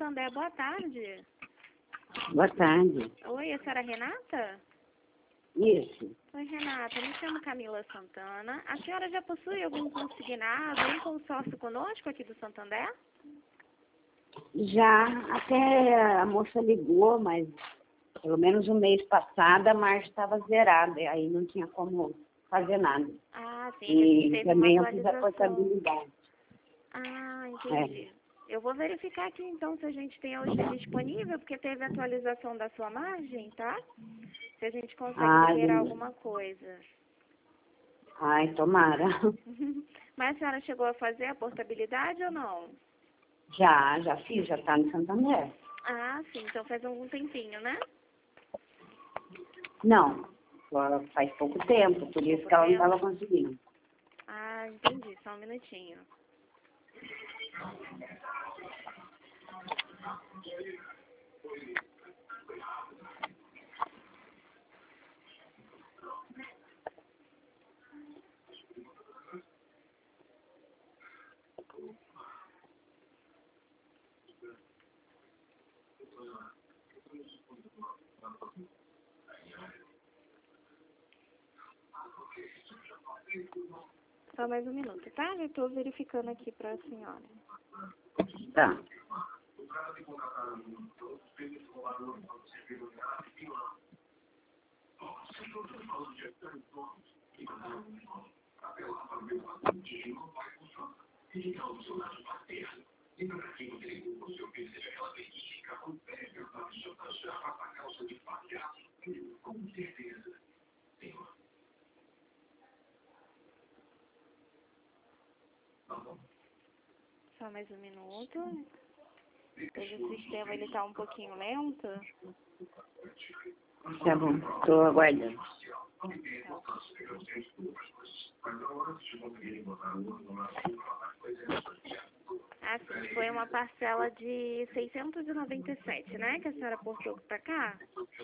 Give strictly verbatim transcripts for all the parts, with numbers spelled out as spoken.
Santander, boa tarde. Boa tarde. Oi, a senhora Renata? Isso. Oi, Renata, me chamo Camila Santana. A senhora já possui algum consignado, um consórcio conosco aqui do Santander? Já até a moça ligou, mas pelo menos um mês passado a margem estava zerada, e aí não tinha como fazer nada. Ah, sim, E teve também uma eu fiz a atualização. portabilidade. Ah, entendi. É. Eu vou verificar aqui então se a gente tem hoje disponível, porque teve atualização da sua margem, tá? Se a gente consegue Ai, liberar alguma coisa. ai, tomara. Mas a senhora chegou a fazer a portabilidade ou não? Já, já fiz, já está no Santander. Ah, sim, então faz algum tempinho, né? Não, só faz pouco tempo, por isso Pouco que ela não tempo? estava conseguindo. Ah, entendi, só um minutinho. Só mais um minuto, tá? Já estou verificando aqui para a senhora. Tá. Só mais um minuto. Hoje o sistema ele tá um pouquinho lento. Tá bom, estou aguardando. Ah, sim, foi uma parcela de seiscentos e noventa e sete, né? Que a senhora portou para cá?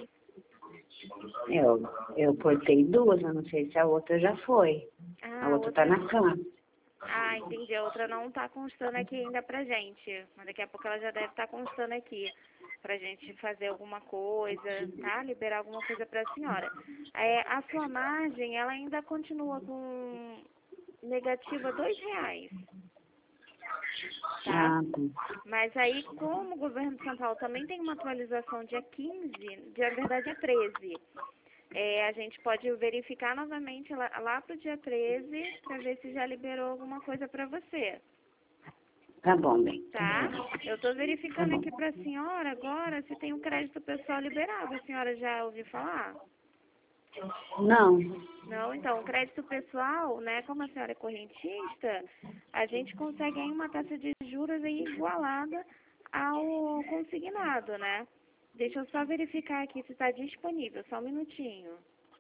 Eu, eu cortei duas, eu não sei se a outra já foi. Ah, A outra está na cama. Ah, entendi. A outra não tá constando aqui ainda pra gente. Mas daqui a pouco ela já deve estar constando aqui. Pra gente fazer alguma coisa, tá? Liberar alguma coisa pra senhora. É, a sua margem, ela ainda continua com negativa dois reais. Tá? Ah, tá. Mas aí, como o governo de São Paulo também tem uma atualização dia quinze, dia, na verdade é treze, é, a gente pode verificar novamente lá, lá pro dia treze para ver se já liberou alguma coisa para você. Tá bom, bem. Tá? Eu estou Tá verificando bom. aqui para a senhora agora se tem um crédito pessoal liberado. A senhora já ouviu falar? Não. Não, então, o crédito pessoal, né, como a senhora é correntista, a gente consegue aí uma taxa de juros aí igualada ao consignado, né? Deixa eu só verificar aqui se está disponível, só um minutinho.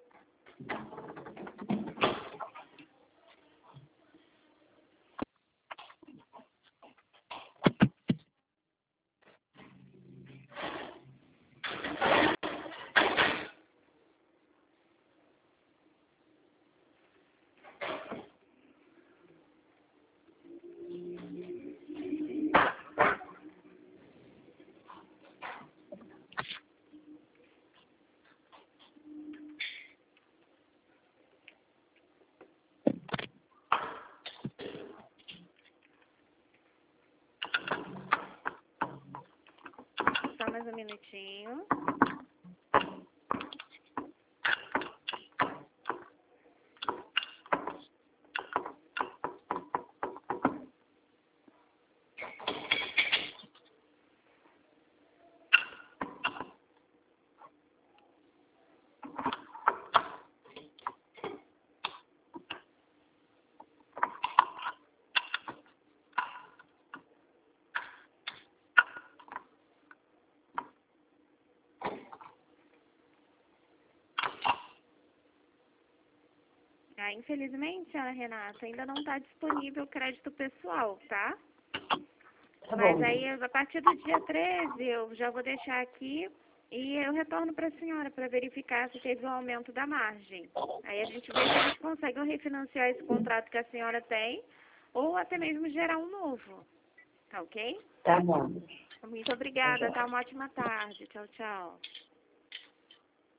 Só mais um minutinho. Ah, infelizmente, senhora Renata, ainda não está disponível o crédito pessoal, tá? Tá Mas bom. aí, a partir do dia treze, eu já vou deixar aqui e eu retorno para a senhora para verificar se teve um aumento da margem. Aí a gente vê se a gente consegue refinanciar esse contrato que a senhora tem ou até mesmo gerar um novo. Tá ok? Tá bom. Muito obrigada, tá? Uma ótima tarde. Tchau, tchau.